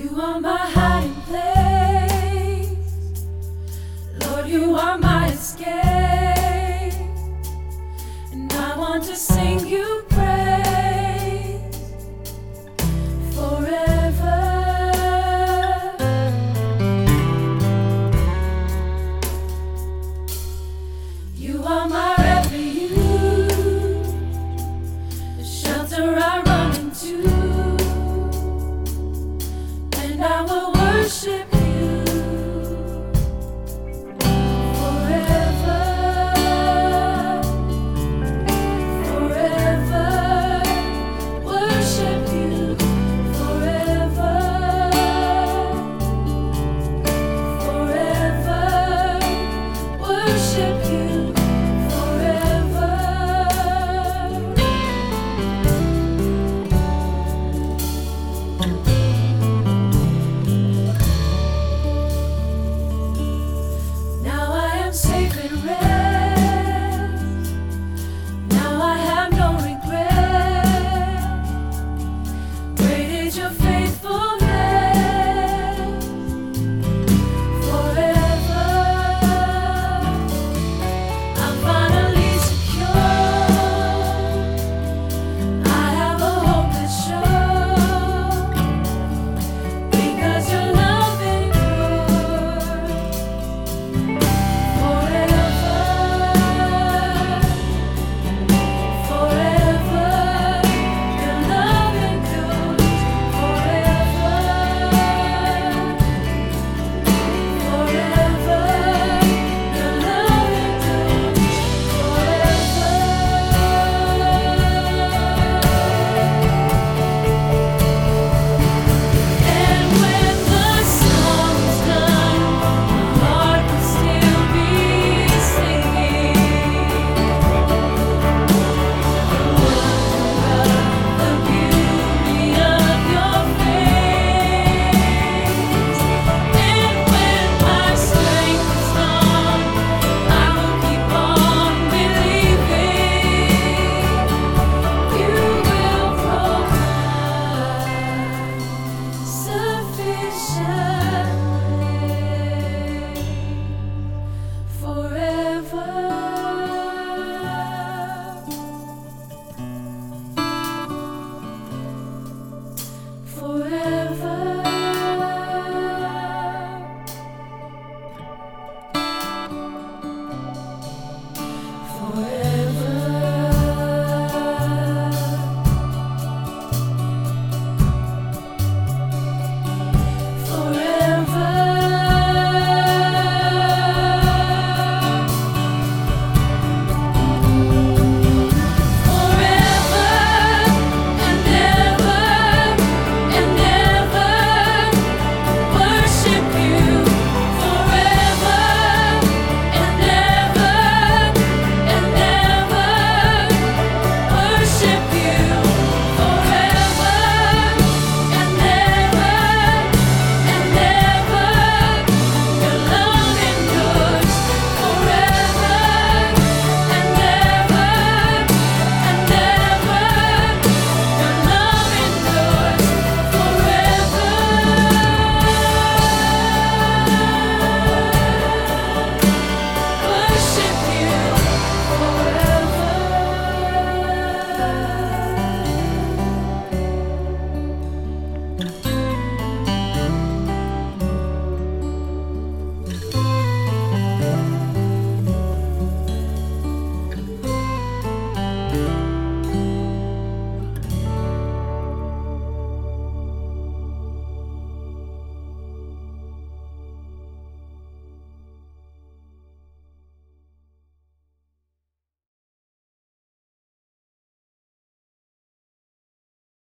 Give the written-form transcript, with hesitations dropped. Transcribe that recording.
You are my hiding place. Lord, you are my escape. And I want to sing you praise forever. You are my refuge, the shelter I run into. And I will worship you forever, forever. Worship you forever, forever. Worship you forever. Now I am safe and rest. Now I have no regret. Great is your